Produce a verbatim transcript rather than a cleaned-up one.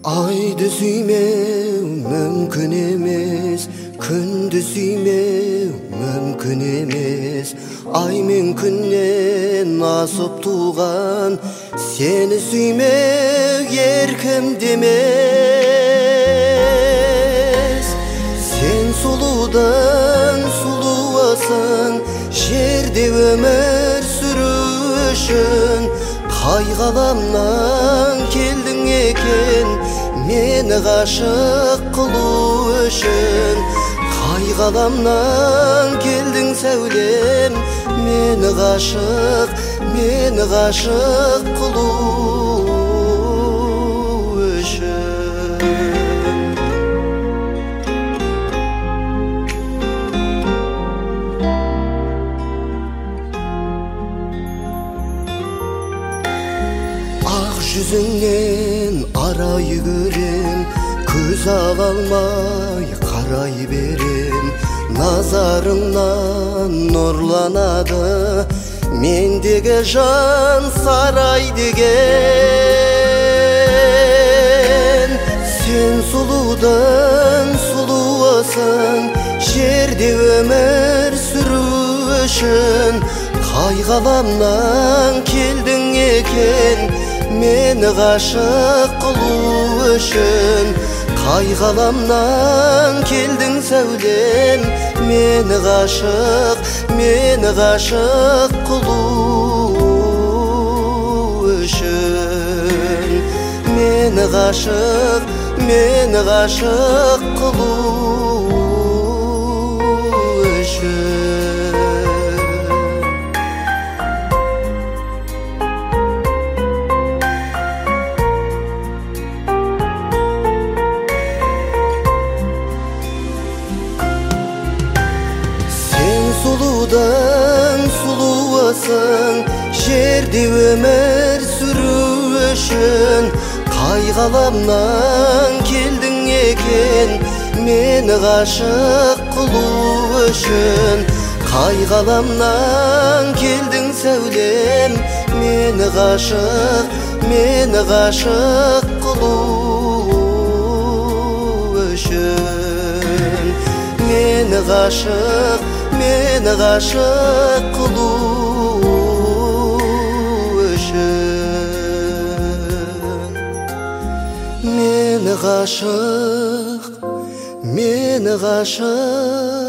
Айды сүймеу мүмкін емес, күнді сүймеу мүмкін емес. Ай мен күннен асып туған сені сүймеу еркімде емес. Сен сұлудан сұлуасың, жерде өмір сүру үшін. Қай ғаламнан келдің екен, мені ғашық қылу үшін. Қай ғаламнан келдің сәулем, мені ғашық, мені ғашық қылу үшін. Ақ жүзіңнен арай көрем, көз ала алмай қарай берем. Назарыңнан нұрланады мендегі жан сарай деген. Сен сұлудан сұлуасың, жерде өмір сүру үшін. Қай ғаламнан келдің екен, мені ғашық қылу үшін. Қай ғаламнан келдің сәулем, мені ғашық, мені ғашық қылу үшін. Мені ғашық, мені ғашық қылу үшін. Сұлудан сұлуасың, жерде өмір сүру үшін. Қай ғаламнан келдің екен, мені ғашық қылу үшін. Қай ғаламнан келдің сәулем, мені ғашық, мені ғашық қылу үшін. Мені ғашық, мені ғашық қылу үшін. Мені ғашық, мені ғашық